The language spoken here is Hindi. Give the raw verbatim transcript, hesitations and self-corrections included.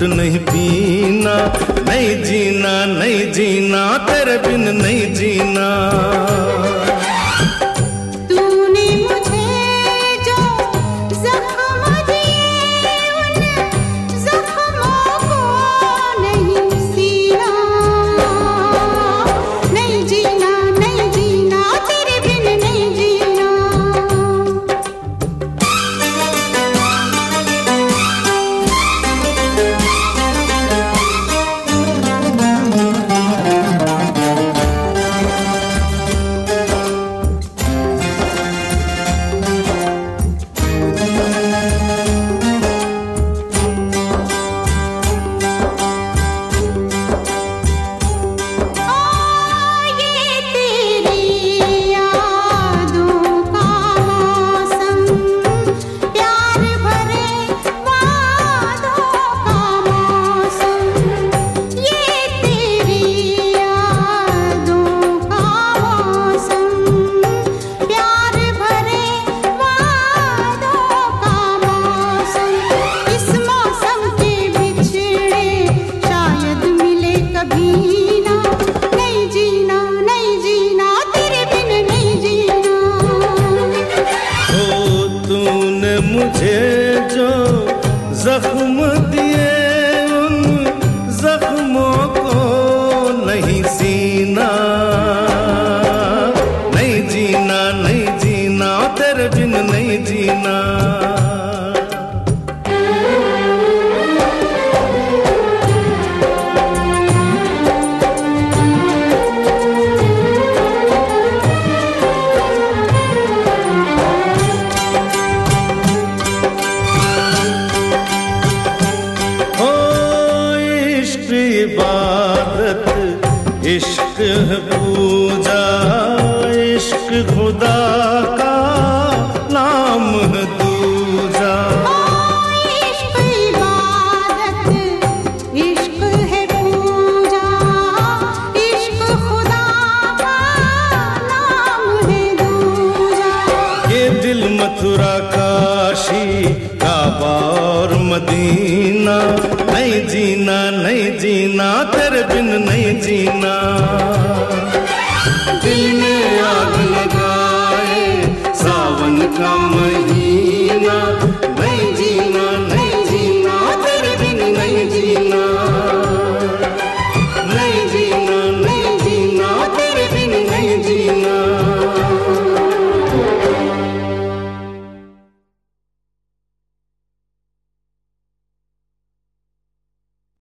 नहीं पीना, नहीं जीना नहीं जीना तेरे बिन नहीं जीना। मुझे जो जख्म दिए उन जख्मों को नहीं सीना, नहीं जीना नहीं जीना तेरे बिन नहीं जीना। इबादत इश्क है पूजा, इश्क खुदा का नाम है दूजा। इश्क इबादत इश्क है पूजा, इश्क खुदा का नाम है दूजा। ये दिल मथुरा काशी काबा और मदीना, नहीं जीना नहीं जीना तेरे बिन नहीं जीना। दिल में आग लगाए सावन का महीना,